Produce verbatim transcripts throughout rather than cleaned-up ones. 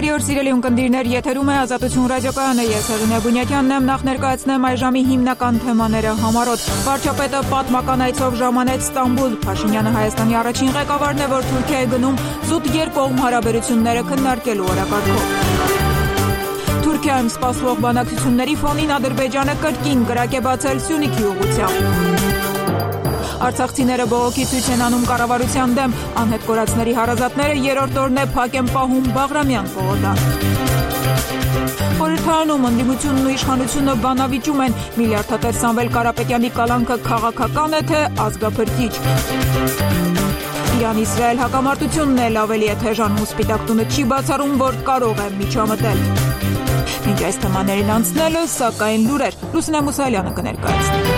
Բարի օր սիրելի ունկնդիրներ, եթերում է Ազատություն ռադիոկայանը, ես Հեղինե Բունյակյանն եմ, նախ ներկայացնեմ այժմի հիմնական թեմաները համառոտ։ Վարչապետը պատմական այցով ժամանեց Ստամբուլ, Փաշինյանը Հայաստանի առաջին ղեկավարն է, որ Թուրքիա է գնում զուտ երկկողմ հարաբերությունները քննարկելու օրակարգով։ Թուրքիայում սպասվող բանակցությունների ֆոնին Ադրբեջանը կրկին կրակ է բացել Սյունիքի ուղղությամբ։ Արցախցիները բողոքի ցույց են անում կառավարության դեմ, անհետ կորածների հարազատները երրորդ օրն է փակ են պահում Բաղրամյան պողոտան։ Խորհրդարանում ընդդիմությունն ու իշխանությունը բանավիճում են, միլիարդատեր Սամվել Կարապետյանի կալանքը քաղաքական է, թե ազգափրկիչ։ Իրան-Իսրայել հակամարտությունն էլ ավելի է թեժանում, Սպիտակ տունը չի բացառում, որ կարող է միջամտել։ Մինչ այս թեմաներին անցնելը, սակայն լուրեր, Լուսինե Մուսալյանը կներկայացնի։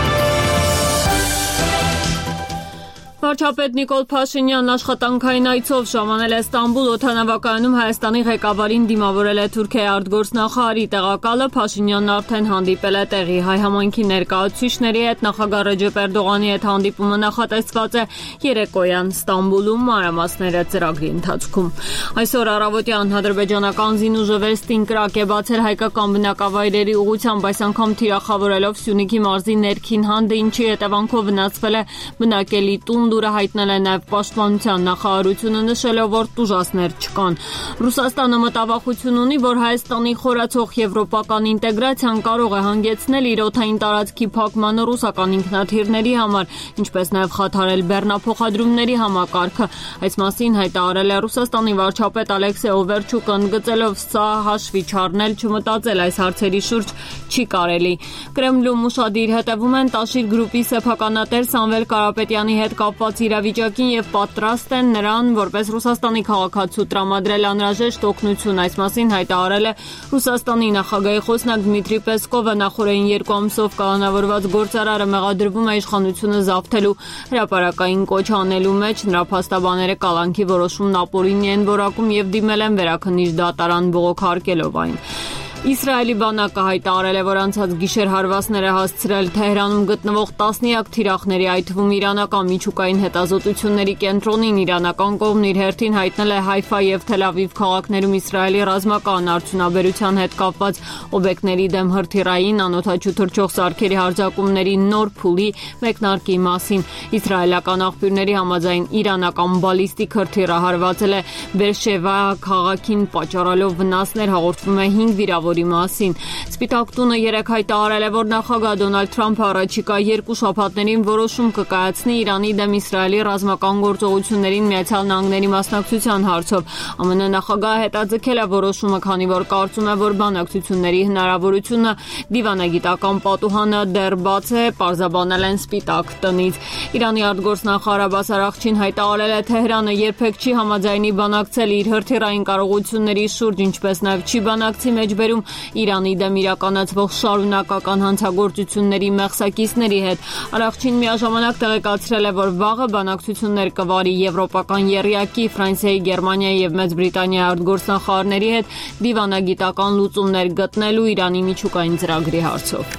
Վարչապետ Նիկոլ Փաշինյանն աշխատանքային այցով ժամանել է Ստամբուլ, օդանավակայանում Հայաստանի ղեկավարին դիմավորել է Թուրքիայի արտգործնախարարի տեղակալը, Փաշինյանն արդեն հանդիպել է տեղի հայ համայնքի ներկայացուցիչների հետ, նախագահ Ռեջեփ Էրդողանի հետ հանդիպումը նախատեսված է երեկոյան Ստամբուլում, մանրամասները ծրագրի ընթացքում։ Այսօր առավոտյան ադրբեջանական զինուժը Վեստին կրակ է բացել հայկական բնակավայրերի ուղղությամբ, այս անգամ թիրախավորելով Սյունիքի մարզի ներքին հանդը, ինչի հետևանքով վնասվել է բնակելի տուն, լուրը հայտնել է նաև Պաշտպանության նախարարությունը, նշելով, որ տուժածներ չկան։ Ռուսաստանը մտավախություն ունի, որ Հայաստանի խորացող եվրոպական ինտեգրացիան կարող է հանգեցնել իր օդային տարածքի փակմանը ռուսական ինքնաթիռների համար, ինչպես նաև խաթարել բեռնափոխադրումների համակարգը։ Այս մասին հայտարարել է Ռուսաստանի վարչապետ Ալեքսեյ Օվերչուկը, ընդգծելով, սա հաշվի չառնել, չմտածել այս հարցերի շուրջ չի կարելի։ Կրեմլում ուշադիր հետևում են Տաշիր գրուպի սեփականատեր Սամվել Կարապետյանի հետ կապված իրավիճակին եւ պատրաստ են նրան որպես Ռուսաստանի քաղաքացու տրամադրել անհրաժեշտ օգնություն։ Այս մասին հայտարարել է Ռուսաստանի նախագահի խոսնակ Դմիտրի Պեսկովը, նախորդին երկու ամսով կալանավորված գործարարը մեղադրվում է իշխանությունը զավթելու հրապարակային կոչ անելու մեջ, նրա փաստաբանները կալանքի որոշումն ապօրինի են որակում եւ դիմել են վերաքննիչ դատարան բողոքարկելով այն։ Իսրայելի բանակը հայտարարել է, որ անցած գիշեր հարվածներ է հասցրել Թեհրանում գտնվող տասնյակ թիրախների, այդ թվում իրանական միջուկային հետազոտությունների կենտրոնին։ Իրանական կողմն իր հերթին հայտնել է Հայֆա եւ Թել Ավիվ քաղաքներում Իսրայելի ռազմական արդյունաբերության հետ կապված օբյեկտների դեմ հրթիռային, անօդաչու թռչող սարքերի հարձակումների նոր փուլի մեկնարկի մասին։ Իսրայելական աղբյուրների համաձայն իրանական բալիստիկ հրթիռը հարվածել է Բերշևա քաղաքին, պատճառելով վնասներ, հաղորդվում է հինգ վիրավոր մասին։ Սպիտակ տունը երեկ հայտարարել է, որ նախագահ Դոնալդ Թրամփը առաջիկա երկու շաբաթներին որոշում կկայացնի Իրանի դեմ Իսրայելի ռազմական գործողություններին Միացյալ Նահանգների մասնակցության հարցով։ ԱՄՆ նախագահը հետաձգել է որոշումը, քանի որ կարծում է, որ բանակցությունների հնարավորությունը դիվանագիտական պատուհանը դեռ բաց է, պարզաբանել են Սպիտակ տնից։ Իրանի արտգործնախարար Աբբաս Արաղչին հայտարարել է, Թեհրանը երբեք չի համաձայնի բանակցել իր հրթիռային կարողությունների շուրջ, ինչպես նաև չի բանակցի մեջբերում Իրանի դեմ իրականացվող շարունակական հանցագործությունների մեղսակիցների հետ։ Արաղչին միաժամանակ տեղեկացրել է, որ վաղը բանակցություններ կվարի եվրոպական եռյակի, Ֆրանսիայի, Գերմանիայի եւ Մեծ Բրիտանիայի արտգործնախարարների հետ դիվանագիտական լուծումներ գտնելու Իրանի միջուկային ծրագրի հարցով։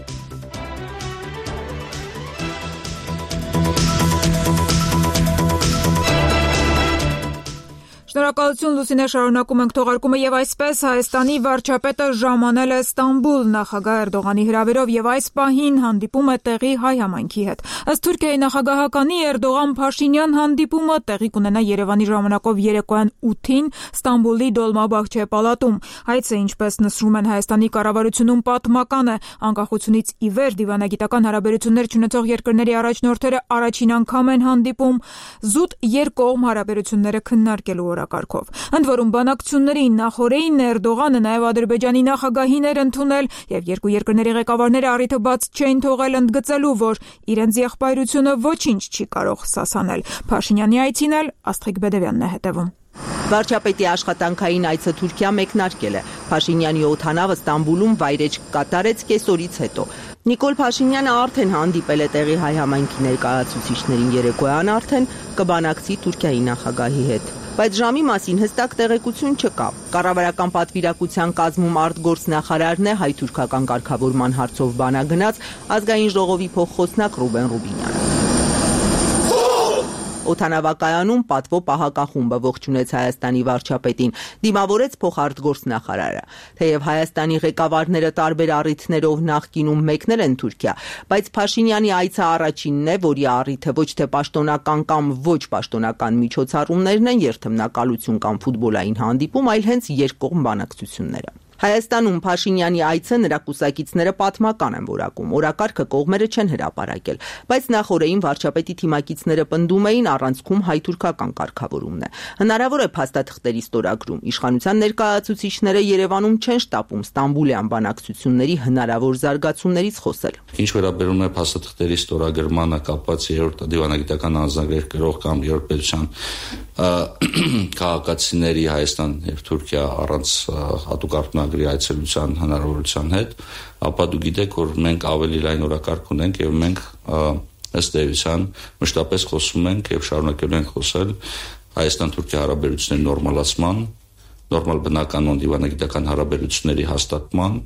Շնորհակալություն Լուսինե, շարունակում ենք թողարկումը եւ այսպես Հայաստանի վարչապետը ժամանել է Ստամբուլ, նախագահ Էրդողանի հրավերով եւ այս պահին հանդիպում է տեղի հայ համայնքի հետ։ Ըստ Թուրքիայի նախագահականի Էրդողան-Փաշինյան հանդիպումը տեղի կունենա Երևանի ժամանակով երեկոյան ութին Ստամբուլի Դոլմաբաղչե պալատում։ Հայցը, ինչպես նշում են Հայաստանի կառավարությունում, պատմական է, անկախությունից ի վեր դիվանագիտական հարաբերություններ չունեցող երկրների առաջնորդները առաջին անգամ են հանդիպում զուտ երկկողմ հարաբերությունները քննարկելու օրակարգով։ Ընդ որում բանակցությունների նախօրեին Էրդողանը նաև Ադրբեջանի նախագահին էր ընդունել եւ երկու երկրների ղեկավարները առիթը բաց չէին թողել ընդգծելու, որ իրենց եղբայրությունը ոչինչ չի կարող սասանել։ Փաշինյանի այցին էլ Աստղիկ Բեդևյանն է հետևում։ Վարչապետի աշխատանքային այցը Թուրքիա մեկնարկել է։ Փաշինյանի օդանավը Ստամբուլում վայրեջք կատարեց կեսօրից հետո։ Նիկոլ Փաշինյանը արդեն հանդիպել է տեղի հայ համայնքի ներկայացուցիչներին, երեկոյան արդեն կբանակցի Թուրքիայի նախագահի հետ։ Բայց ժամի մասին հստակ տեղեկություն չկա։ Կառավարական պատվիրակության կազմում արտգործնախարարն է հայ-թուրքական կարգավորման հարցով բանագնաց ազգային ժողովի փոխխոսնակ Ռուբեն Ռուբինյանը։ Օդանավակայանում պատվո պահակախումբը ողջունեց Հայաստանի վարչապետին, դիմավորեց փոխարտգործնախարարը։ Թեև Հայաստանի ղեկավարները տարբեր առիթներով նախկինում մեկնել են Թուրքիա, բայց Փաշինյանի այցը առաջինն է, որի առիթը ոչ թե պաշտոնական կամ ոչ պաշտոնական միջոցառումներն են, երթմնակալություն կամ ֆուտբոլային հանդիպում, այլ հենց երկկողմ բանակցությունները։ Հայաստանում Փաշինյանի այցը նրա կուսակիցները պատմական են որակում, օրակարգը կողմերը չեն հրապարակել, բայց նախօրեին վարչապետի թիմակիցները պնդում էին առանցքում հայ-թուրքական կարգավորումն է։ Հնարավոր է փաստաթղթերի ստորագրում, իշխանության ներկայացուցիչները Երևանում չեն շտապում ստամբուլյան բանակցությունների հնարավոր զարգացումներից խոսել։ Ինչ վերաբերում է փաստաթղթերի ստորագրմանը կապված երրորդ դիվանագիտական անձնագրեր կրող կամ երրորդ պետության քաղաքացիների Հայաստան եւ Թուրքիա առանց հատուկ արտոնագրի այցելության հնարավորության հետ, ապա դու գիտեք, որ մենք ավելի լայն օրակարգ ունենք եւ մենք ըստ էության մշտապես խոսում ենք եւ շարունակելու ենք խոսել Հայաստան-Թուրքիա հարաբերությունների նորմալացման, նորմալ բնականon դիվանագիտական հարաբերությունների հաստատման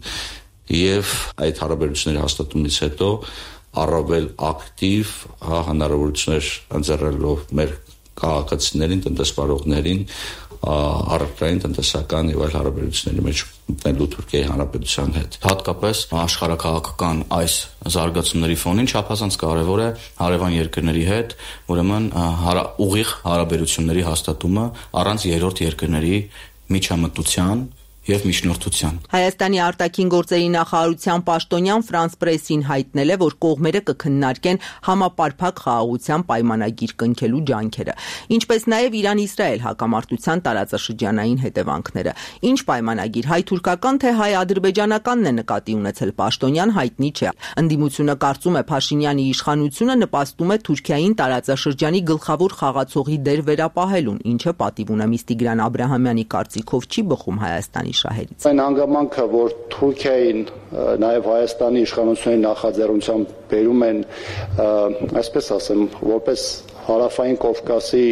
եւ այդ հարաբերությունների հաստատումից հետո առավել ակտիվ հնարավորություններ ընձեռելով մեր քաղաքացիներին, տնտեսվարողներին, առարկային տնտեսական եւ այլ հարաբերությունների մեջ մտնելու Թուրքիայի Հանրապետության հետ։ Հատկապես աշխարհակաղակական այս զարգացումների ֆոնին չափազանց կարևոր է հարևան երկրների հետ, ուրեմն հարա, ուղիղ հարաբերությունների հաստատումը առանց երրորդ երկրների միջամտության եւ միջնորդության։ Հայաստանի արտաքին գործերի նախարարության պաշտոնյան Ֆրանս Պրեսին հայտնել է, որ կողմերը կքննարկեն համապարփակ խաղաղության պայմանագիր կնքելու ջանքերը, ինչպես նաեւ Իրան-Իսրայել հակամարտության տարածաշրջանային հետևանքները։ Ինչ պայմանագիր, հայ-թուրքական թե հայ-ադրբեջանականն է նկատի ունեցել պաշտոնյան հայտնի չէ։ Ընդդիմությունը կարծում է Փաշինյանի իշխանությունը նպաստում է Թուրքիային տարածաշրջանի գլխավոր խաղացողի դեր վերապահելուն, ինչը պատիվ ունի Տիգրան Աբրահամյանի կարծիքով չի բխում Հայաստանի շահերից։ Այն հանգամանքը, որ Թուրքիային նաև Հայաստանի իշխանությունների նախաձեռնությամբ բերում են, այսպես ասեմ, որպես հարավային Կովկասի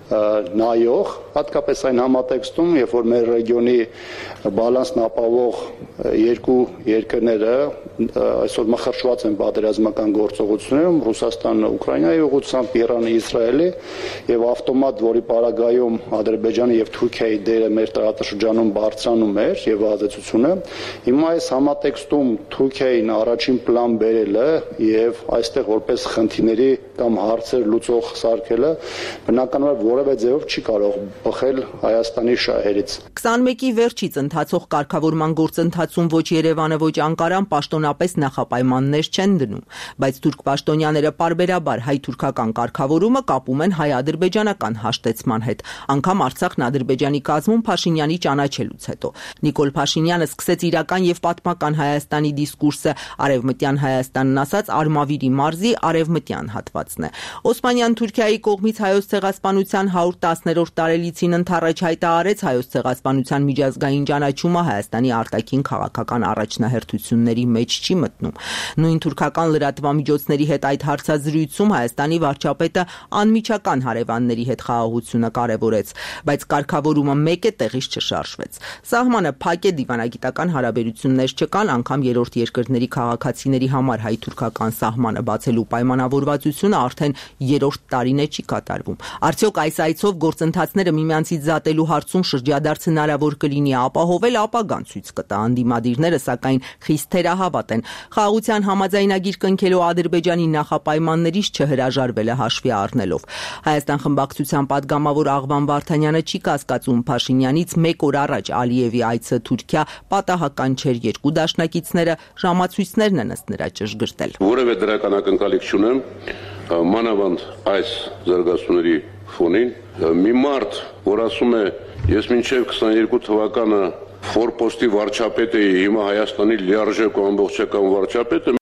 նայող, հատկապես այն համատեքստում, երբ որ մեր ռեգիոնի բալանսն ապահովող երկու երկրները այսօր մխրճված են պատերազմական գործողություններում, Ռուսաստանը Ուկրաինայի ուղղությամբ, Իրանը Իսրայելի եւ ավտոմատ, որի պարագայում Ադրբեջանի եւ Թուրքիայի դերը մեր տարածաշրջանում բարձրանում էր եւ ազդեցությունը, հիմա այս համատեքստում Թուրքիային առաջին պլան բերելը եւ այստեղ որպես խնդիրների կամ հարցեր լուծող սարքելը բնականաբար որևէ ձևով չի կարող բխել Հայաստանի շահերից։ քսանմեկի վերջից ընթացող կարգավորման գործընթացում ոչ Երևանը, ոչ Անկարան պաշտոնապես նախապայմաններ չեն դնում, բայց թուրք պաշտոնյաները պարբերաբար հայ-թուրքական կարգավորումը կապում են հայ-ադրբեջանական հաշտեցման հետ, անգամ Արցախն Ադրբեջանի կազմում Փաշինյանի ճանաչելուց հետո։ Նիկոլ Փաշինյանը սկսեց իրական եւ պատմական Հայաստանի դիսկուրսը, արևմտյան Հայաստանն ասած Արմավիրի մարզի արևմտյան հատվածն է։ Օսմանյան Թուրքիայի կողմից հայոց ցեղասպանության հարյուր տասներորդ տարելիցին ընթառաջ հայտարարեց հայոց ցեղասպանության միջազգային ճանաչումը Հայաստանի արտաքին քաղաքական առաջնահերթությունների մեջ չի մտնում։ Նույն թուրքական լրատվամիջոցների հետ այդ հարցազրույցում Հայաստանի վարչապետը անմիջական հարևանների հետ խաղաղությունը կարևորեց, բայց կարգավորումը մեկ է տեղից չշարժվեց։ Սահմանը փակ է, դիվանագիտական հարաբերություններ չկան, անգամ երրորդ երկրների քաղաքացիների համար հայ-թուրքական սահմանը բացելու պայմանավորվածությունը արդեն երրորդ տարին է չի կատարվում։ Արդյոք այս այցով գործընթացները միմյանցից զատելու հարցում շրջադարձ հնարավոր կլինի ապահովել, ապագան ցույց կտա։ Անդիմադիրները սակայն խիստ թերահավատ են։ Խաղաղության համաձայնագիր կնքելու Ադրբեջանի նախապայմաններից չհրաժարվելը հաշվի առնելով։ Հայաստան խմբակցության падգամավոր Աղվան Վարդանյանը չի կասկածում Փաշինյանից մեկ օր առաջ Ալիևի այցը Թուրքիա պատահական չէր, երկու դաշնակիցները ժամացույցներն են ըստ նրա ճշգրտել։ Որևէ դրական ակնկալիք չունեմ, մանավանդ այս զարգացումների ֆոնին։ Մի մարդ, որ ասում է, ես մինչև քսաներկու թվականը ֆորպոստի վարչապետ էի, հիմա Հայաստանի լիարժեք ու ամբողջական վարչապետը։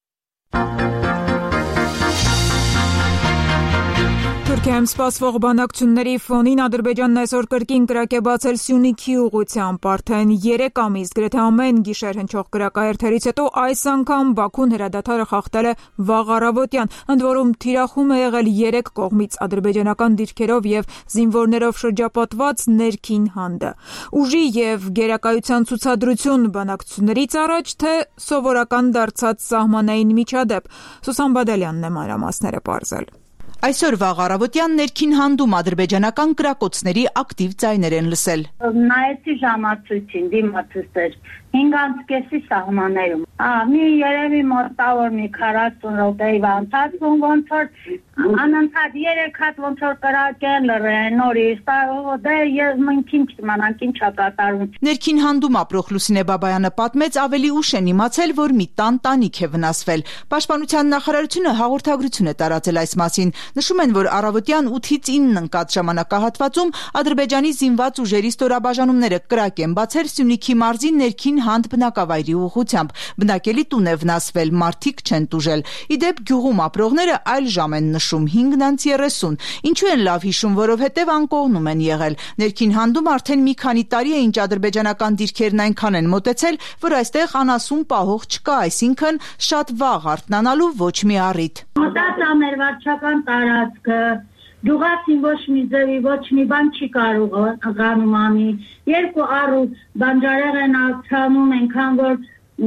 Թուրքիայում սպասվող բանակցությունների ֆոնին Ադրբեջանն այսօր կրկին կրակ է բացել Սյունիքի ուղղությամբ, արդեն երեք ամիս գրեթե ամեն գիշեր հնչող կրակահերթերից հետո այս անգամ Բաքուն հրադադարը խախտել է վաղ առավոտյան, ընդ որում թիրախում է եղել երեք կողմից ադրբեջանական դիրքերով եւ զինվորներով շրջապատված ներքին հանդը։ Ուժի եւ գերակայության ցուցադրություն բանակցություններից առաջ, թե սովորական դարձած սահմանային միջադեպ։ Սուսան Բադալյանն է մանրամասները պարզել։ Այսօր վաղ առավոտյան ներքին հանդում ադրբեջանական կրակոցների ակտիվ ձայներ են լսել։ Նայեցի ժամացույցին, դիմացույց էր հինգ կեսի սահմաններում։ Մի երևի մոտավոր մի քառասուն րոպեի ընթացքում ոնց որ անընդհատ երեք հատ ոնց որ կրակեն լռեն նորից, դե ես մենք ինչ իմանանք ինչ է կատարվում։ Ներքին հանդում ապրող Լուսինե Բաբայանը պատմեց, ավելի ուշ են իմացել, որ մի տան տանիք է վնասվել։ Պաշտպանության նախարարությունը հաղորդագրություն է տարածել այս մասին։ Նշում են, որ առավոտյան ութից ինը ընկած ժամանակահատվածում Ադրբեջանի զինված ուժերի ստորաբաժանումները կրակ են բացել Սյունիքի մարզի ներքին հանդ բնակավայրի ուղղությամբ։ Բնակելի տուն է վնասվել, մարդիկ չեն տուժել։ Ի դեպ գյուղում ապրողները այլ ժամ են նշում հինգ երեսուն։ Ինչու են լավ հիշում, որովհետև անկողնում են եղել։ Ներքին հանդում արդեն մի քանի տարի է, ինչ ադրբեջանական դիրքերն այնքան են մոտեցել, որ այստեղ անասուն պահող չկա, այսինքն շատ վաղ արթնանալու ոչ մի առիթ։ Մտածա մեր վարչական տարածքը, գյուղացին ոչ մի ձևի, ոչ մի բան չի կարող ղանում անի, երկու առու բանջարեղ են աղցանում, ենքան որ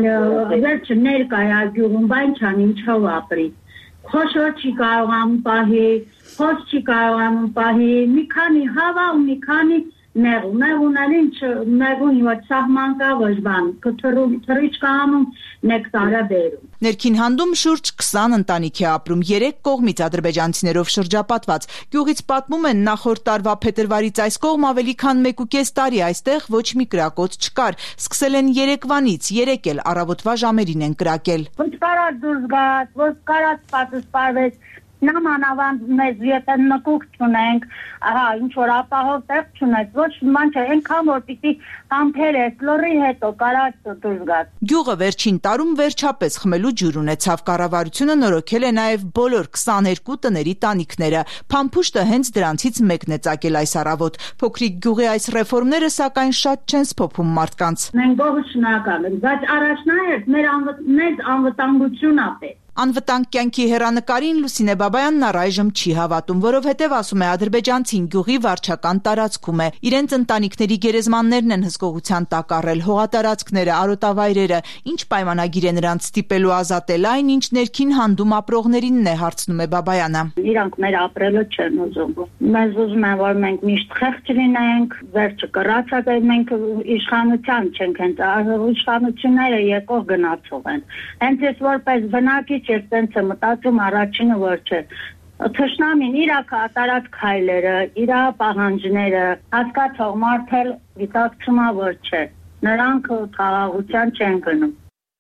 վերջը ներկա է գյուղում, բան չան ինչով ապրի, խոշոր չի կարող անում պահի, խոս չի կարող անում պահի, մի քանի հավա ու մի քանի Նեղու, նեղուն էլ ինչ, նեղուն ոչ սահման կա ոչ բան, թռիչ կանում նեկտարը բերում։ Ներքին հանդում շուրջ քսան ընտանիք է ապրում, երեք կողմից ադրբեջանցիներով շրջապատված։ Գյուղից պատմում են նախորդ տարվա փետրվարից այս կողմ ավելի քան մեկ ու կես տարի այստեղ ոչ մի կրակոց չկար։ Սկսել են երեկվանից, երեք էլ առավոտվա ժամերին են կրակել։ Ոչ կարած դուրս գաց, ոչ կարած պատը սպարվեց։ Նամանավանդ մեզ եթե նկուկ չունենք, ահա ինչ որ ապահով տեղ չունենք, ոչ ման չէ, այնքան որ պիտի համբերես, լռի հետո կարած դուրս գաս։ Գյուղը վերջին տարում վերջապես խմելու ջուր ունեցավ, կառավարությունը նորոգել է նաև բոլոր քսաներկու տների տանիքները։ Փամփուշտը հենց դրանցից մեկն է ծագել այս առավոտ։ Փոքրիկ գյուղի այս ռեֆորմները սակայն շատ չեն սփոփում մարդկանց։ Մենք բողոք շնորհակալ ենք, բայց առաջնահերթ մեր անվտանգությունն է պետք։ Անվտանգ կյանքի հեռանկարին Լուսինե Բաբայանն առայժմ չի հավատում, որովհետև ասում է ադրբեջանցին գյուղի վարչական տարածքում է։ Իրենց ընտանիքների գերեզմաններն են հսկողության տակ առել, հողատարածքները, արոտավայրերը, ինչ պայմանագիր է նրանց ստիպելու ազատել այն, ինչ ներքին հանդում ապրողներինն է, հարցնում է Բաբայանը։ Իրանք մեր ապրելը չեն ուզում։ Մեզ ուզում են, որ մենք միշտ խեղճ լինենք, վերջը կռացած է, մենք իշխանության չենք, հենց իշխանությունները եկող գնացող են։ Հենց ես որպես բնակիչ ես տենց եմ մտածում առաջինը որ չէ, թշնամին իրա կատարած քայլերը, իրա պահանջները, հասկացող մարդ էլ գիտակցում է որ չէ, նրանք խաղաղության չեն գնում։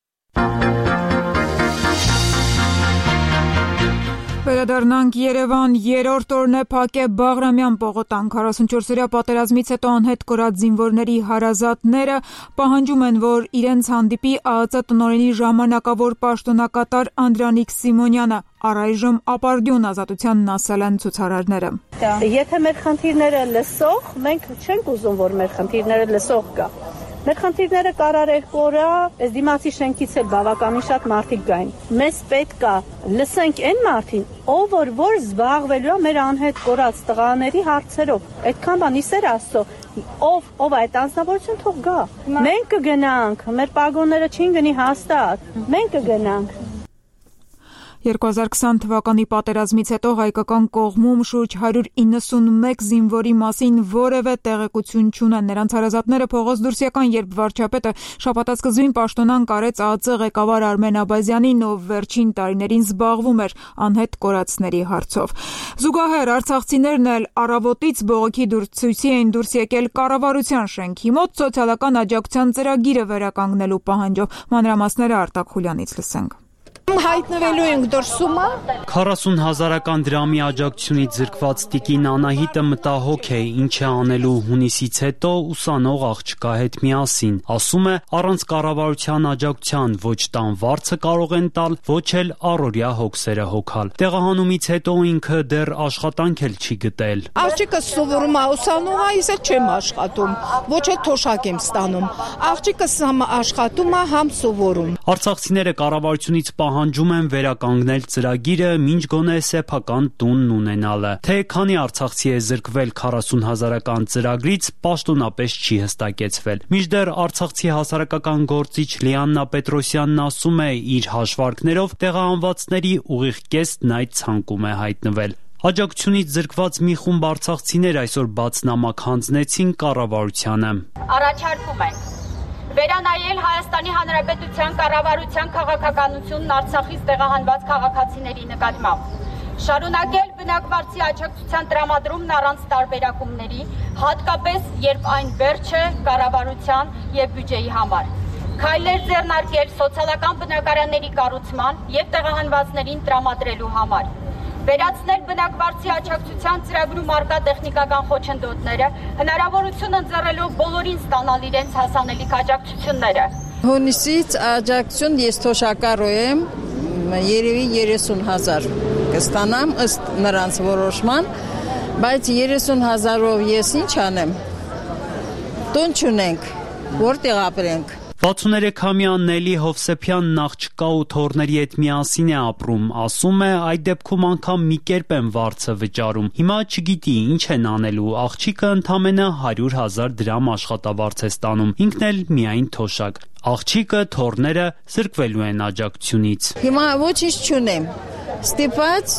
Վերադառնանք Երևան, երրորդ օրն է փակ է Բաղրամյան պողոտան, քառասունչորսօրյա պատերազմից հետո անհետ կորած զինվորների հարազատները պահանջում են, որ իրենց հանդիպի ԱԱԾ տնօրենի ժամանակավոր պաշտոնակատար Անդրանիկ Սիմոնյանը, առայժմ ապարդյուն ազատությանն ասել են ցուցարարները։ Եթե մեր խնդիրները լսող, մենք չենք ուզում, որ մեր խնդիրները լսող գա։ Մեր խնդիրները կարար երկու օր, այս դիմացի շենքից էլ բավականին շատ մարդիկ գային։ Մեզ պետք է լսենք այն մարդին, ով որ որ զբաղվելու է մեր անհետ կորած տղաների հարցերով։ Այդքան բան իսեր Աստծո, ով ով այդ անձնավորություն թող գա։ Մենք կգնանք, մեր պագոնները չին գնի հաստատ։ Մենք կգնանք։ երկու հազար քսան թվականի պատերազմից հետո հայկական կողմում շուրջ հարյուր իննսունմեկ զինվորի մասին որևէ տեղեկություն չունեն։ Նրանց հարազատները փողոց դուրս եկան, երբ վարչապետը շաբաթասկզբին պաշտոնան կարեց ԱԱԾ ղեկավար Արմեն Աբազյանին, ով վերջին տարիներին զբաղվում էր անհետ կորածների հարցով։ Զուգահեռ արցախցիներն էլ առավոտից բողոքի ցույցի էին դուրս եկել կառավարության շենքի մոտ սոցիալական աջակցության ծրագիրը վերականգնելու պահանջով։ Մանրամասները Արտակ Խուլյանից լսենք։ Հայտնվելու ենք դրսումը։ քառասուն հազարական դրամի աջակցությունից զրկված տիկին Անահիտը մտահոգ է, ինչ է անելու հունիսից հետո ուսանող աղջկա հետ միասին։ Ասում է, առանց կառավարության աջակցության ոչ տան վարձը կարող են տալ, ոչ էլ առօրյա հոգսերը հոգալ։ Տեղահանումից հետո ինքը դեռ աշխատանք էլ չի գտել։ Աղջիկս սովորում է ուսանող է, ես էլ չեմ աշխատում, ոչ էլ թոշակ եմ ստանում։ Աղջիկս համ աշխատում է, համ սովորում։ Արցախցիները կառավարությունից պահանջում են վերականգնել ծրագիրը, մինչ գոնե սեփական տունն ունենալը։ Թե քանի արցախցի է զրկվել քառասուն հազարական ծրագրից, պաշտոնապես չի հստակեցվել։ Մինչդեռ արցախցի հասարակական գործիչ Լիաննա Պետրոսյանն ասում է, իր հաշվարկներով տեղահանվածների ուղիղ կեսն այդ ցանկում է հայտնվել։ Աջակցությունից զրկված մի խումբ արցախցիներ այսօր բացնամակ հանձնեցին կառավարությանը։ Առաջարկում ենք վերանայել Հայաստանի Հանրապետության կառավարության քաղաքականությունն Արցախից տեղահանված քաղաքացիների նկատմամբ, շարունակել բնակվարձի աջակցության տրամադրումն առանց տարբերակումների, հատկապես երբ այն վերջ է կառավարության եւ բյուջեի համար, քայլեր ձեռնարկել սոցիալական բնակարանների կառուցման եւ տեղահանվածներին տրամադրելու համար, վերացնել բնակվարձի աջակցության ծրագրում առկա տեխնիկական խոչընդոտները, հնարավորություն ընձեռելով բոլորին ստանալ իրենց հասանելիք աջակցությունները։ Հունիսից աջակցություն ես թոշակառու եմ, երևի երեսուն հազար կստանամ ըստ նրանց որոշման, բայց երեսուն հազարով ես ինչ անեմ, տուն չունենք, որտեղ ապրենք։ վաթսուներեքամյա Նելի Հովսեփյանն աղջկա ու թոռների հետ միասին է ապրում, ասում է այդ դեպքում անգամ մի կերպ եմ վարձը վճարում, հիմա չգիտի ինչ են անելու, աղջիկը ընդամենը հարյուր հազար դրամ աշխատավարձ է ստանում, ինքն էլ միայն թոշակ, աղջիկը, թոռները զրկվելու են աջակցությունից։ Հիմա ոչինչ չունեմ, ստիպված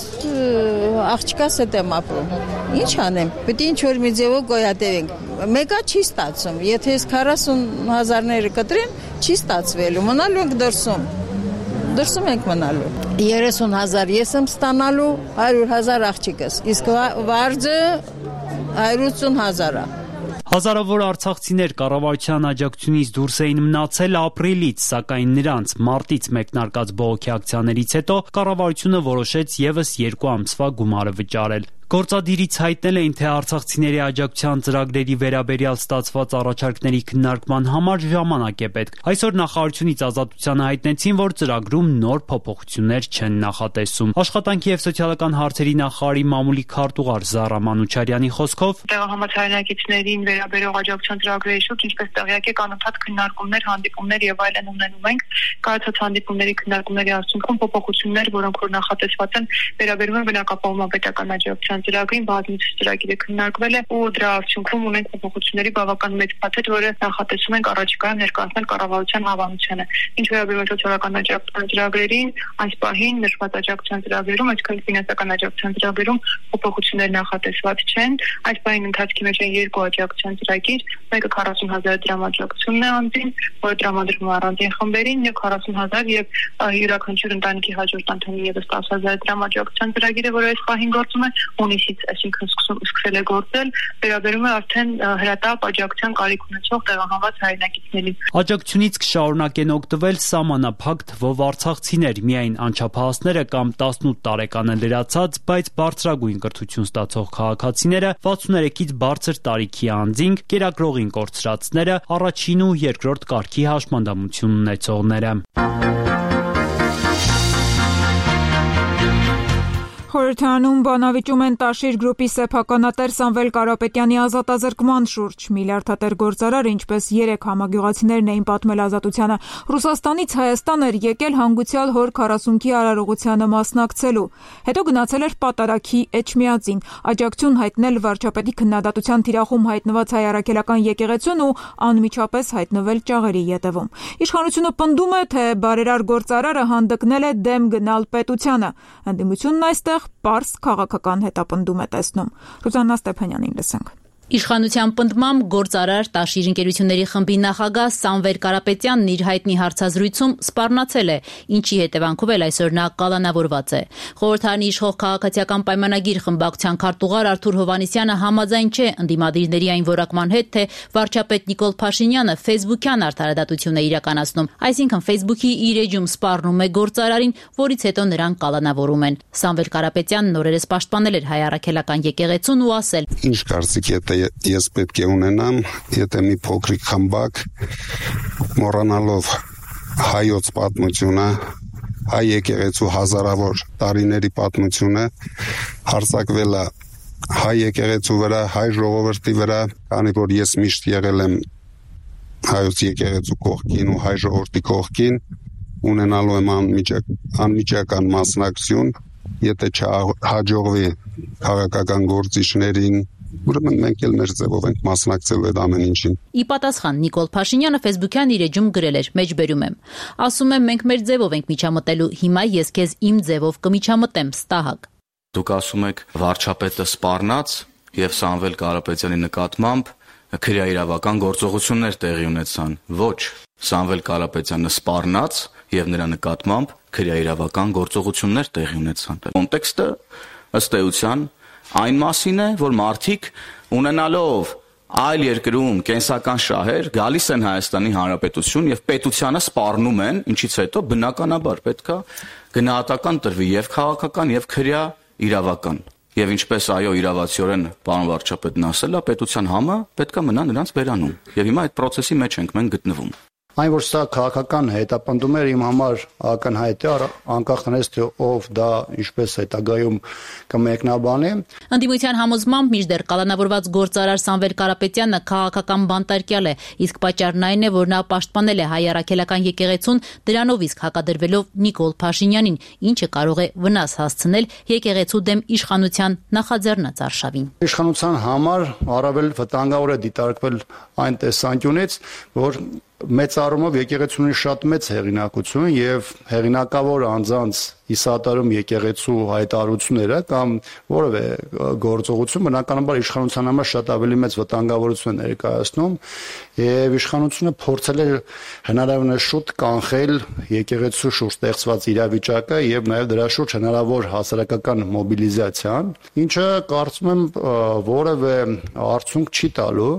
աղջկաս հետ եմ ապրում, ինչ անեմ, պետք է ինչ-որ մի ձևով գոյատևենք, մեկա չի ստացում, եթե ես քառասուն հազարները կտրեմ, չի ստացվելու, մնալու ենք դրսում, դրսում ենք մնալու, երեսուն հազար ես եմ ստանալու, հարյուր հազար աղջիկս, իսկ վարձը հարյուրութ հազար է։ Հազարավոր արցախցիներ կառավարության աջակցությունից դուրս էին մնացել ապրիլից, սակայն նրանց մարտից մեկնարկած բողոքի ակցիաներից հետո կառավարությունը որոշեց ևս երկու ամսվա գումարը վճարել։ Գործադիրից հայտնել էին, թե արցախցիների աջակցության ծրագրերի վերաբերյալ ստացված առաջարկների քննարկման համար ժամանակ է պետք։ Այսօր նախարարությունից Ազատությանը հայտնեցին, որ ծրագրում նոր փոփոխություններ չեն նախատեսում։ Աշխատանքի եւ սոցիալական հարցերի նախարարի մամուլի քարտուղար Զառա Մանուչարյանի խոսքով տեղահանվածներին վերաբերող աջակցության ծրագրերի շուրջ, ինչպես տեղյակ եք, անընդհատ քննարկումներ, հանդիպումներ եւ այլն ունենում ենք։ Կայացած հանդիպումների քննարկումների արդյունքում փոփոխություններ, որոնք որ նախատեսված են, վերաբերում են բնակապահովման պետական աջակցության ծրագրին, բազմիցս ծրագիրը քննարկվել է ու դրա արդյունքում ունենք փոփոխությունների բավական մեծ փաթեթ, որը նախատեսում ենք առաջիկայում ներկայացնել կառավարության հավանությանը։ Ինչ վերաբերում է սոցիալական աջակցության ծրագրերին, այս պահին նշված աջակցության ծրագրերում, այսինքն ֆինանսական աջակցության ծրագրերում փոփոխություններ նախատեսված չեն։ Այս պահին ընթացքի մեջ են երկու աջակցության ծրագիր, մեկը քառասուն հազար դրամ աջակցությունն է անձին, որը տրամադրվում է առանձին խմբերին, եւ քառասուն հազար եւ յուրաքանչյուր ընտանիքի հաջորդ անդամին եւս տասը հազար դրամ աջակցության ծրագիրը, որը այս պահին գործում է հունիսից, այսինքն սկսել է գործել, վերաբերում է արդեն հրատապ աջակցության կարիք ունեցող տեղահանված հայրենակիցներին։ Աջակցությունից կշարունակեն օգտվել սահմանափակ թվով արցախցիներ, միայն անչափահասները կամ տասնութ տարեկանը լրացած, բայց բարձրագույն կրթություն ստացող քաղաքացիները, վաթսուներեքից բարձր տարիքի անձինք, կերակրողին կորցրածները, առաջին ու երկրորդ կարգի հաշմանդամություն ունեցողները։ Խորհրդարանում բանավիճում են Տաշիր գրուպի սեփականատեր Սամվել Կարապետյանի ազատազրկման շուրջ։ Միլիարդատեր գործարար, ինչպես երեք համագյուղացիներն էին պատմել Ազատությանը, Ռուսաստանից Հայաստան էր եկել հանգուցյալ հոր քառասունքի արարողությանը մասնակցելու։ Հետո գնացել էր պատարագի Էջմիածին, աջակցություն հայտնել վարչապետի քննադատության թիրախում հայտնված հայ առաքելական եկեղեցուն ու անմիջապես հայտնվել Ճաղերի ետևում։ Իշխանությունը պնդում է, թե բարերար գործարարը հանդգնել է դեմ գնալ պետությանը։ Ընդդիմությունն այստեղ պարզ քաղաքական հետապնդում է տեսնում։ Ռուզաննա Ստեփանյանին լսենք։ Իշխանության պնդմամբ գործարար Տաշիր ընկերությունների խմբի նախագահ Սամվել Կարապետյանն իր հայտնի հարցազրույցում սպառնացել է, ինչի հետևանքով էլ այսօր նա կալանավորված է։ Խորհրդարանի իշխող քաղաքացիական պայմանագիր խմբակցության քարտուղար Արթուր Հովհաննիսյանը համաձայն չէ ընդդիմադիրների այն որակման հետ, թե վարչապետ Նիկոլ Փաշինյանը ֆեյսբուքյան արդարադատություն է իրականացնում, այսինքն ֆեյսբուքի իր էջում սպառնում է գործարարին, որից հետո նրան կալանավորում են։ Սամվել Կարապետյանն օրերս պաշտպանել էր հայ առաքելական եկեղեցուն ու ասել. Ինչ կարծիք եք ես պետք է ունենամ, եթե մի փոքրիկ խմբակ մոռանալով հայոց պատմությունը, հայ եկեղեցու հազարավոր տարիների պատմությունը, հարձակվել է հայ եկեղեցու վրա, հայ ժողովրդի վրա, քանի որ ես միշտ եղել եմ հայոց եկեղեցու կողքին ու հայ ժողովրդի կողքին, ունենալու եմ անմիջական մասնակցություն, եթե չհաջողվի քաղաքական գործիչներին, ուրեմն մենք էլ մեր ձևով ենք մասնակցելու այդ ամեն ինչին։ Ի պատասխան Նիկոլ Փաշինյանը ֆեյսբուքյան իր էջում գրել էր. մեջբերում եմ։ Ասում եմ մենք մեր ձևով ենք միջամտելու, հիմա ես քեզ իմ ձևով կմիջամտեմ, ստահակ։ Դուք ասում եք վարչապետը սպառնաց եւ Սամվել Կարապետյանի նկատմամբ քրեաիրավական գործողություններ տեղի ունեցան։ Ոչ, Սամվել Կարապետյանը սպառնաց եւ նրա նկատմամբ քրեաիրավական գործողություններ տեղի ունեցան։ Կոնտեքստը ըստ էության այն մասին է, որ մարդիկ ունենալով այլ երկրում կենսական շահեր գալիս են Հայաստանի Հանրապետություն եւ պետությանը սպառնում են, ինչից հետո բնականաբար պետքա գնահատական տրվի եւ քաղաքական եւ քրեա իրավական։ Եվ ինչպես այո իրավացիորեն պարոն վարչապետն ասել է, պետության համը պետքա մնա նրանց բերանում։ Եվ հիմա այդ process-ի մեջ ենք մենք գտնվում։ Այն որ սա քաղաքական հետապնդում էր իմ համար ակնհայտ է, անկախ նրանից թե ով դա ինչպես հետագայում կմեկնաբանի։ Ընդդիմության համոզմամբ մինչդեռ կալանավորված գործարար Սամվել Կարապետյանը քաղաքական բանտարկյալ է, իսկ պատճառն այն է, որ նա պաշտպանել է հայ առաքելական եկեղեցուն, դրանով իսկ հակադրվելով Նիկոլ Փաշինյանին, ինչը կարող է վնաս հասցնել եկեղեցու դեմ իշխանության նախաձեռնած արշավին։ Իշխանության համար առավել վտանգավոր է դիտարկվել այն տեսանկյունից, որ մեծ առումով եկեղեցուն ունի շատ մեծ հեղինակություն եւ հեղինակավոր անձանց իսատարում եկեղեցու հայտարարությունները կամ որևէ գործողություն բնականաբար իշխանության համար շատ ավելի մեծ վտանգավորություն է ներկայացնում եւ իշխանությունը փորձել է հնարավորինս շուտ կանխել եկեղեցու շուրջ ստեղծված իրավիճակը եւ նաեւ դրա շուրջ հնարավոր հասարակական մոբիլիզացիան, ինչը կարծում եմ որևէ արդյունք չի տալու։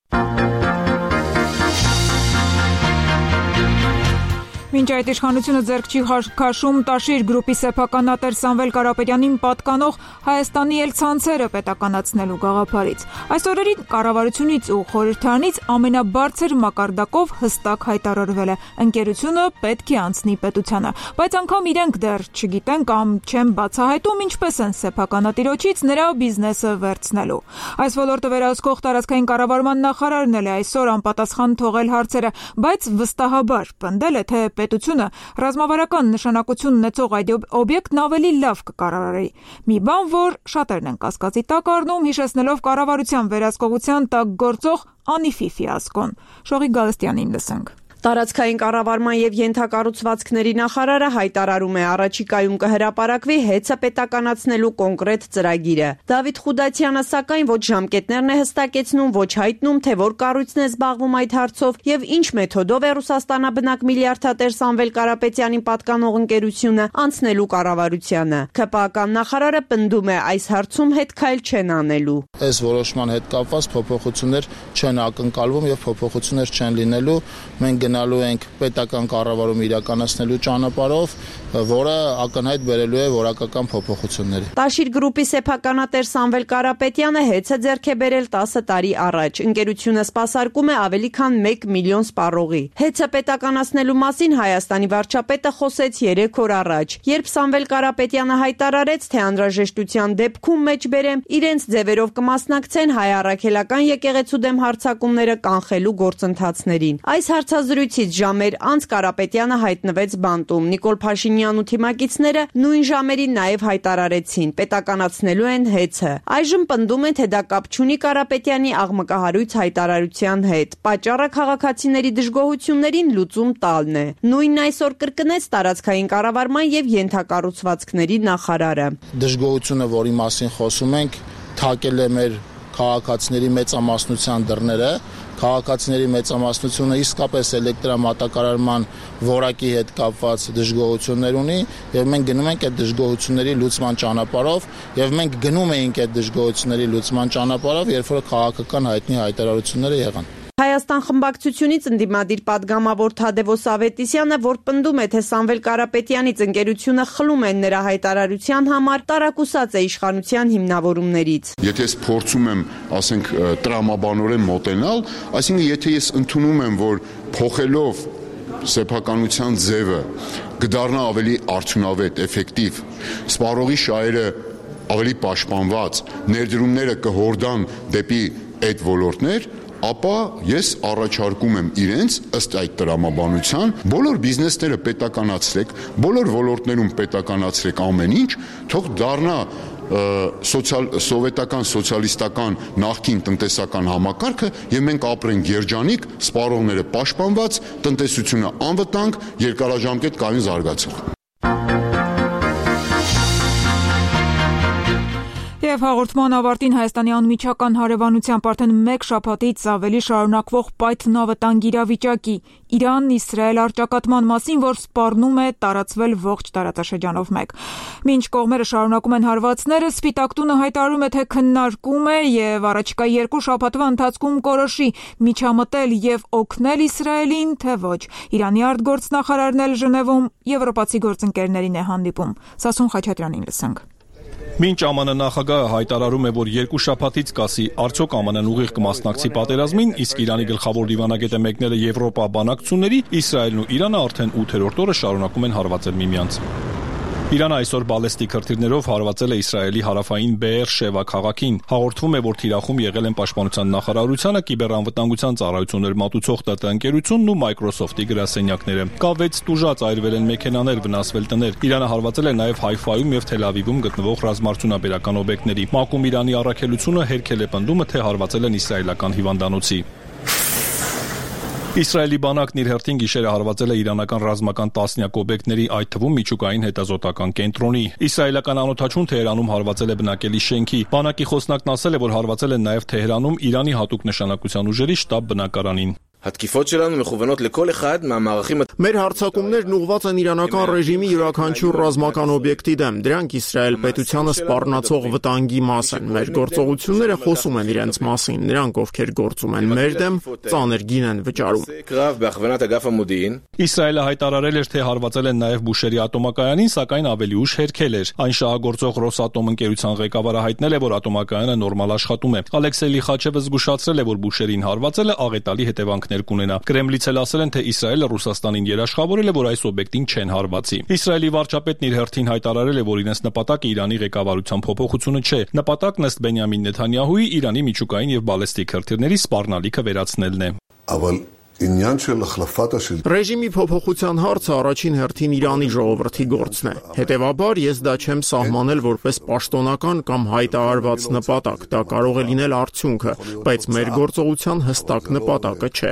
Մինչ այդ իշխանությունը ձեռք չի քաշում Տաշիր գրուպի սեփականատեր Սամվել Կարապետյանին պատկանող Հայաստանի էլ ցանցերը պետականացնելու գաղափարից։ Այս օրերին կառավարությունից ու խորհրդարանից ամենաբարձր մակարդակով հստակ հայտարարվել է՝ ընկերությունը պետք է անցնի պետությանը, բայց անգամ իրենք դեռ չգիտեն կամ չեն բացահայտում ինչպես են սեփականատիրոջից նրա բիզնեսը վերցնելու։ Այս ոլորտը վերահսկող տարածքային կառավարման նախարարն էլ է այսօր անպատասխան թողել հարցերը, բայց վստահաբար պնդել է, թե պետությունը ռազմավարական նշանակություն ունեցող այդ օբյեկտն ավելի լավ կկառավարի։ Մի բան, որ շատերն են կասկածի տակ առնում, հիշեցնելով կառավարության վերահսկողության տակ գործող Անիֆի ֆիասկոն։ Շողիկ Գալստյանին լսենք։ Տարածքային կառավարման եւ ենթակառուցվածքների նախարարը հայտարարում է առաջիկայում կհրապարակվի հեծը պետականացնելու կոնկրետ ծրագիրը։ Դավիթ Խուդացյանը սակայն ոչ ժամկետներն է հստակեցնում, ոչ հայտնում, թե որ կառույցն է զբաղվում այդ հարցով եւ ինչ մեթոդով է Ռուսաստանաբնակ միլիարդատեր Սամվել Կարապետյանին պատկանող ընկերությունը անցնելու կառավարությանը։ ՔՊԱ-ական նախարարը պնդում է այս հարցում հետքայլ չեն անելու։ Այս որոշման հետ կապված փոփոխություններ չեն ակնկալվում եւ փոփոխություններ չեն լինելու։ Մենք գնալու ենք պետական կառավարում իրականացնելու ճանապարհով, որը ակնհայտ բերելու է որակական փոփոխությունների։ Տաշիր գրուպի սեփականատեր Սամվել Կարապետյանը հեծը ձեռք է բերել տասը տարի առաջ։ Ընկերությունը սպասարկում է ավելի քան մեկ միլիոն սպառողի։ Հեծը պետականացնելու մասին Հայաստանի վարչապետը խոսեց երեք օր առաջ, երբ Սամվել Կարապետյանը հայտարարեց, թե անհրաժեշտության դեպքում մեջ բերեմ իրենց ձևերով կմասնակցեն հայ առաքելական եկեղեցու դեմ հարձակումները կանխելու գործընթացներին։ Այս հարցազրույցից ժամեր անց Կարապետյանը հայտնվեց բանտում։ Նիկոլ Փաշինյանն ու թիմակիցները նույն ժամերին նաև հայտարարեցին՝ պետականացնելու են հեծը։ Այժմ պնդում են, թե դա կապ չունի Կարապետյանի աղմկահարույց հայտարարության հետ։ Պատճառը քաղաքացիների դժգոհություններին լուծում տալն է։ Նույնն այսօր կրկնեց տարածքային կառավարման եւ ենթակառուցվածքների նախարարը։ Դժգոհությունը, որի մասին խոսում ենք, թակել է մեր քաղաքացիների մեծամասնության դռները։ Քաղաքացիների մեծամասնությունը իսկապես էլեկտրամատակարարման որակի հետ կապված դժգոհություններ ունի եւ մենք գնում ենք այդ դժգոհությունների լուծման ճանապարհով եւ մենք գնում էինք այդ դժգոհությունների լուծման ճանապարհով, երբ որ քաղաքական հայտնի հայտարարությունները եղան։ Հայաստան խմբակցությունից ընդդիմադիր պատգամավոր Թադևոս Ավետիսյանը, որ պնդում է, թե Սամվել Կարապետյանից ընկերությունը խլում են նրա հայտարարության համար, տարակուսած է իշխանության հիմնավորումներից։ Եթե ես փորձում եմ, ասենք, տրամաբանորեն մոտենալ, այսինքն եթե ես ընդունում եմ, որ փոխելով սեփականության ձևը կդառնա ավելի արդյունավետ, էֆեկտիվ, սպառողի շահերը ավելի պաշտպանված, ներդրումները կհորդան դեպի այդ ոլորտներ, ապա ես առաջարկում եմ իրենց ըստ այդ տրամաբանության բոլոր բիզնեսները պետականացրեք, բոլոր ոլորտներում պետականացրեք ամեն ինչ, թող դառնա սոցիալ սովետական սոցիալիստական նախկին տնտեսական համակարգը եւ մենք ապրենք երջանիկ, սպառողները պաշտպանված, տնտեսությունը անվտանգ, երկարաժամկետ կայուն զարգացող։ Եվ հաղորդման ավարտին Հայաստանի անմիջական հարևանությամբ արդեն մեկ շաբաթից ավելի շարունակվող պայթնավտանգ իրավիճակի Իրան-Իսրայել առճակատման մասին, որ սպառնում է տարածվել ողջ տարածաշրջանով մեկ։ Մինչ կողմերը շարունակում են հարվածները, Սպիտակ տունը հայտարարում է, թե քննարկում է եւ առաջիկա երկու շաբաթվա ընթացքում կորոշի միջամտել եւ օգնել Իսրայելին, թե ոչ։ Իրանի արտգործնախարարն էլ Ժնևում եվրոպացի գործընկերներին է հանդիպում։ Սասուն Խաչատրյանին լսենք։ Մինչ ԱՄՆ նախագահը հայտարարում է, որ երկու շաբաթից կասի արդյոք ԱՄՆ-ն ուղիղ կմասնակցի պատերազմին, իսկ Իրանի գլխավոր դիվանագետը մեկնել է Եվրոպա բանակցությունների, Իսրայելն ու Իրանը արդեն ութերորդ օրը շարունակում են հարվածել միմյանց։ Իրանը այսօր բալեստիկ հրթիռներով հարվածել է Իսրայելի հարավային Բեեր-Շևա քաղաքին։ Հաղորդվում է, որ թիրախում եղել են Պաշտպանության նախարարությունը, կիբերանվտանգության ծառայություններ մատուցող ՏՏ ընկերությունն ու Microsoft-ի գրասենյակները։ Կավեց տուժած այրվել են մեքենաներ, վնասվել տներ։ Իրանը հարվածել է նաև Հայֆայում եւ Թել Ավիվում գտնվող ռազմարտունաբերական օբյեկտների։ ՄԱԿ-ում Իրանի առաքելությունը հերքել է պնդումը, թե հարվածել են իսրայելական հիվանդանոցի։ Իսրայելի բանակն իր հերթին գիշերը հարվածել է իրանական ռազմական տասնյակ օբյեկտների, այդ թվում միջուկային հետազոտական կենտրոնի։ Իսրայելական անօդաչուն Թեհրանում հարվածել է բնակելի շենքի։ Բանակի խոսնակն ասել է, որ հարվածել են նաև Թեհրանում Իրանի հատուկ նշանակության ուժերի շտաբ բնակարանին։ Մեր հարձակումներն ուղղված են իրանական ռեժիմի յուրաքանչյուր ռազմական օբյեկտի դեմ, դրանք Իսրայել պետությանը սպառնացող վտանգի մաս են։ Մեր գործողությունները խոսում են իրենց մասին, նրանք ովքեր գործում են մեր դեմ, ծանր գին են վճարում։ Իսրայելը հայտարարել էր, թե հարվածել են նաև Բուշերի ատոմակայանին, սակայն ավելի ուշ հերքել էր։ Այն շահագործող Ռոսատոմ ընկերության ղեկավարը հայտնել է, որ ատոմակայանը նորմալ աշխատում է։ Ալեքսեյ Լիխաչևը զգուշացրել է, որ Բուշերին հարվածելը աղետալի հետևանքներ կունենա։ Կրեմլից էլ ասել են, թե Իսրայելը Ռուսաստանին երաշխավորել է, որ այս օբյեկտին չեն հարվածի։ Իսրայելի վարչապետն իր հերթին հայտարարել է, որ իրենց նպատակը Իրանի ղեկավարության փոփոխությունը չէ։ Նպատակն ըստ Բենյամին Նեթանյահուի Իրանի միջուկային եւ բալեստիկ հրթիռների սպառնալիքը վերացնելն է։ Ռեժիմի փոփոխության հարցը առաջին հերթին Իրանի ժողովրդի գործն է։ Հետևաբար ես դա չեմ սահմանել որպես պաշտոնական կամ հայտարարված նպատակ, դա կարող է լինել արդյունքը, բայց մեր գործողության հստակ նպատակը չէ։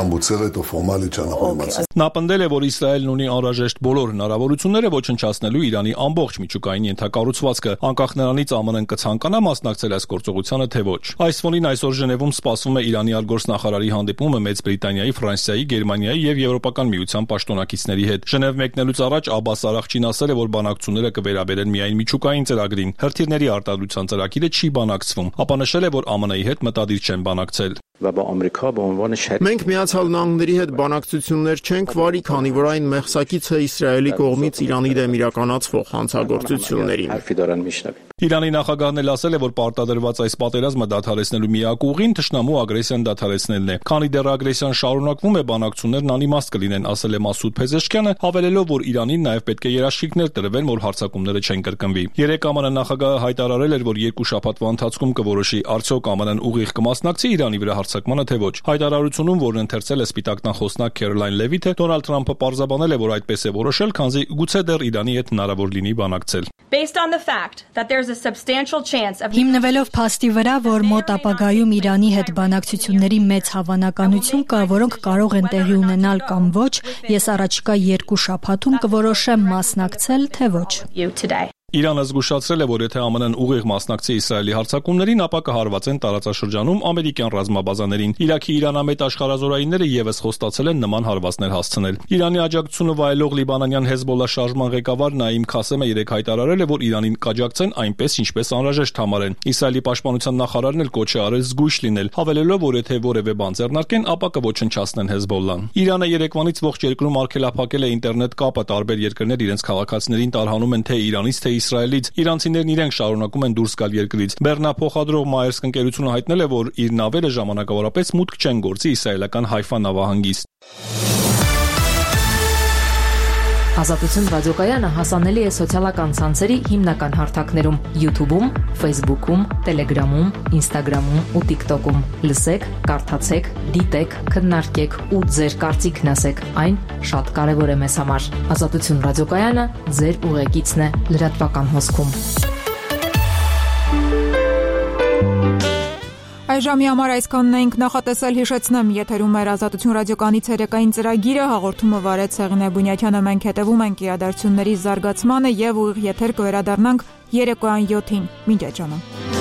Նա պնդել է, որ Իսրայելն ունի անհրաժեշտ բոլոր հնարավորությունները ոչնչացնելու Իրանի ամբողջ միջուկային ենթակառուցվածքը, անկախ նրանից ԱՄՆ-ն կցանկանա մասնակցել այս գործողությանը, թե ոչ։ Այս ֆոնին այսօր Ժնևում սպասվում է Իրանի արտգործնախարարի հանդիպումը Մեծ Բրիտանիայի, Ֆրանսիայի եւ Գերմանիայի եւ Եվրոպական միության պաշտոնակիցների հետ։ Ժնև մեկնելուց առաջ Աբբաս Արաղչին ասել է, որ բանակցությունները կվերաբերեն միայն միջուկային ծրագրին։ Հրթիռների արտադրության ծրագիրը չի բանակցվում, ապա նշել է, որ ԱՄՆ-ի հետ մտադիր չեն բանակցել։ Մենք Միացյալ Նահանգների հետ բանակցություններ չենք վարի, քանի որ այն մեղսակից է Իսրայելի կողմից Իրանի դեմ իրականացվող հանցագործություններին։ Իրանի նախագահն էլ ասել է, որ պարտադրված այս պատերազմը դադարեցնելու միակ ուղին թշնամու ագրեսիան դադարեցնելն է։ Քանի դեռ ագրեսիան շարունակվում է, բանակցություններն անիմաստ կլինեն, ասել է Մասուդ Փեզեշքյանը, հավելելով, որ Իրանին նաև պետք է երաշխիքներ տրվեն, որ հարձակումները չեն կրկնվի։ Երեկ ԱՄՆ նախագահը հայտարարել էր, որ երկու շաբաթվա ընթացքում կորոշի արդյոք ԱՄՆ-ն ուղիղ կմասնակցի Իրանի վրա հարձակմանը, թե ոչ։ Հայտարարությունում, որն ընթերցել է Սպիտակ տան խոսնակ Քերոլայն Լևիթը, Դոնալդ Թրամփը պարզաբանել է, որ այդպես է որոշել, քանզի գուցե դեռ Իրանի հետ հնարավոր լինի բանակցել։ Հիմնվելով փաստի վրա, որ մոտ ապագայում Իրանի հետ բանակցությունների մեծ հավանականություն կա, որոնք կարող են տեղի ունենալ կամ ոչ, ես առաջիկա երկու շաբաթում կորոշեմ մասնակցել, թե ոչ։ Իրանը զգուշացրել է, որ եթե ԱՄՆ-ն ուղիղ մասնակցի Իսրայելի հարձակումներին, ապա կհարվածեն տարածաշրջանում ամերիկյան ռազմաբազաներին։ Իրաքի իրանամետ աշխարհազորայինները եւս խոստացել են նման հարվածներ հասցնել։ Իրանի աջակցությունը վայելող լիբանանյան Հեզբոլլա շարժման ղեկավար Նաիմ Քասեմը երեկ հայտարարել է, որ Իրանին կաջակցեն այնպես, ինչպես անհրաժեշտ համարեն։ Իսրայելի պաշտպանության նախարարն էլ կոչ է արել զգույշ լինել, հավելելով, որ եթե որևէ բան ձեռնարկեն, ապա կոչնչացնեն Հեզբոլլան։ Իրանը երեկվանից ողջ երկրում արգելափակել է ինտերնետ կապը, տարբեր երկրներ իրենց քաղաքացիներին տարհանում են թե Իրանից, թե Իսրայելից։ Իրանցիներն իրենք շարունակում են դուրս գալ երկրից։ Բեռնափոխադրող Մայերսկ ընկերությունը հայտնել է, որ իր նավերը ժամանակավորապես մուտք չեն գործի իսրայելական Հայֆա նավահանգիստ։ Ազատություն ռադիոկայանը հասանելի է սոցիալական ցանցերի հիմնական հարթակներում՝ YouTube-ում, Facebook-ում, Telegram-ում, Instagram-ում ու TikTok-ում։ Լսեք, կարդացեք, դիտեք, քննարկեք ու ձեր կարծիքն ասեք։ Այն շատ կարևոր է մեզ համար։ Ազատություն ռադիոկայանը ձեր ուղեկիցն է լրատվական հոսքում։ Այժմի համար այսքանն էինք նախատեսել, հիշեցնեմ, եթերում էր Ազատություն ռադիոկայանի ցերեկային ծրագիրը, հաղորդումը վարեց Հեղինե Բունյաթյանը, մենք հետևում ենք իրադարձությունների զարգացմանը եւ ուղիղ եթեր կվերադառնանք երեկոյան յոթին։ Մինչ այդ ժամանակ։